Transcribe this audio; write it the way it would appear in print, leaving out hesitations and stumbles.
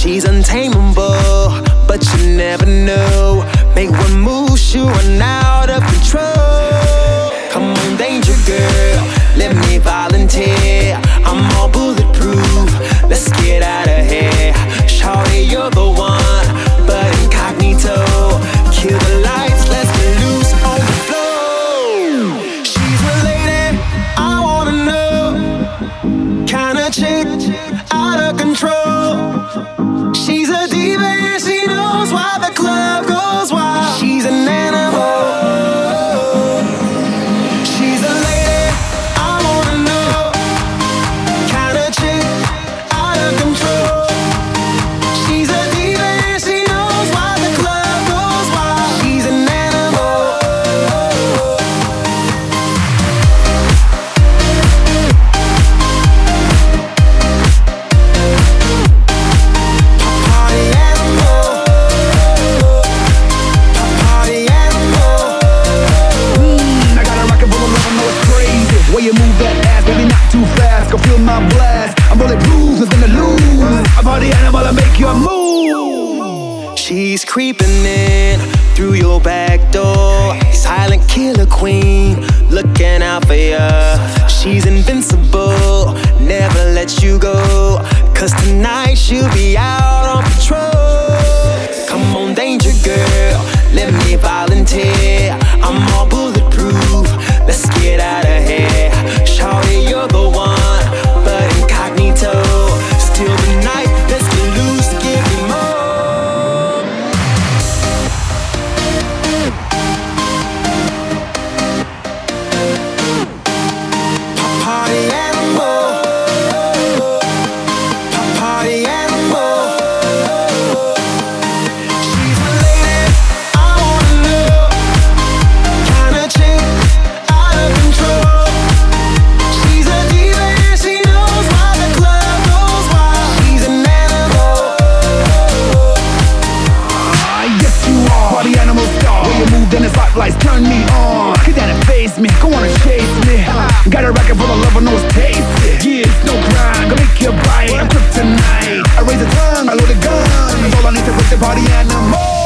She's untamable, but you never know. Make one move, she'll run out of control. Come on, danger girl, let me volunteer. I'm all bulletproof, let's get out of here. Shawty, you're the one, but incognito. Kill the lights, let's get loose on the floor. She's my lady, I wanna know. Kinda chick, out of control. She's a diva and she knows why the club goes wild. She's an animal. She's a lady, I wanna know. Kinda chick, out of control. She's a diva and she knows why the club goes wild. She's an animal. Party animal. Party animal. I got a rocket full of love, I know it's crazy. Way you move that ass, baby, not too fast. Go feel my blast. I'm bulletproof, nothing to lose. A party animal, I make your move. She's creeping in through your back door. Silent killer queen, looking out for ya. She's invincible, never let you go. 'Cause tonight she'll be out on patrol. Come on, danger girl, let me volunteer. I'm all bulletproof, let's get out of here. Shawty, you're the one, but incognito. Still the night, let's get loose, give me more. Party animal. Party animal. She's my lady, I wanna know. Kinda chick, out of control. She's a diva and she knows why the club goes wild. She's an animal. Yes, you are. Party animal star. When you move, then the spotlights turn me on. Get down and face me, go on and chase me. Got a racket full of love, I know it's tasty. Yeah, it's no crime, gonna make you bite. I'm kryptonite. I raise a tongue, I load a gun. That's all I need to break the party animal.